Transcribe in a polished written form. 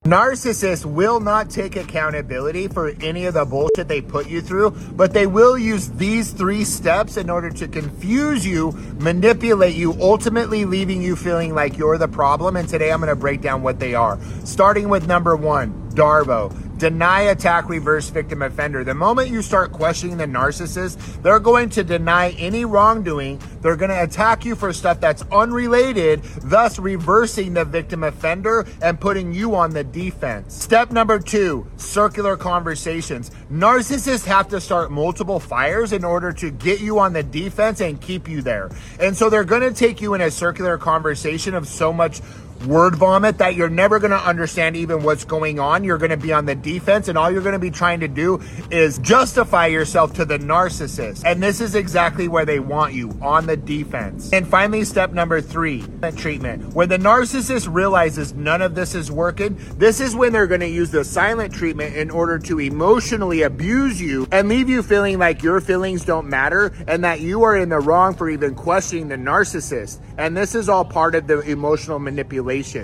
Narcissists will not take accountability for any of the bullshit they put you through, but they will use these 3 steps in order to confuse you, manipulate you, ultimately leaving you feeling like you're the problem. And today I'm going to break down what they are. Starting with number 1, DARVO. Deny, attack, reverse, victim, offender. The moment you start questioning the narcissist, they're going to deny any wrongdoing. They're going to attack you for stuff that's unrelated, thus reversing the victim offender and putting you on the defense. Step number 2, circular conversations. Narcissists have to start multiple fires in order to get you on the defense and keep you there. And so they're going to take you in a circular conversation of so much word vomit that you're never going to understand even what's going on. You're going to be on the defense, and all you're going to be trying to do is justify yourself to the narcissist. And this is exactly where they want you, on the defense. And finally, step number 3, treatment. When the narcissist realizes none of this is working, this is when they're going to use the silent treatment in order to emotionally abuse you and leave you feeling like your feelings don't matter and that you are in the wrong for even questioning the narcissist. And this is all part of the emotional manipulation.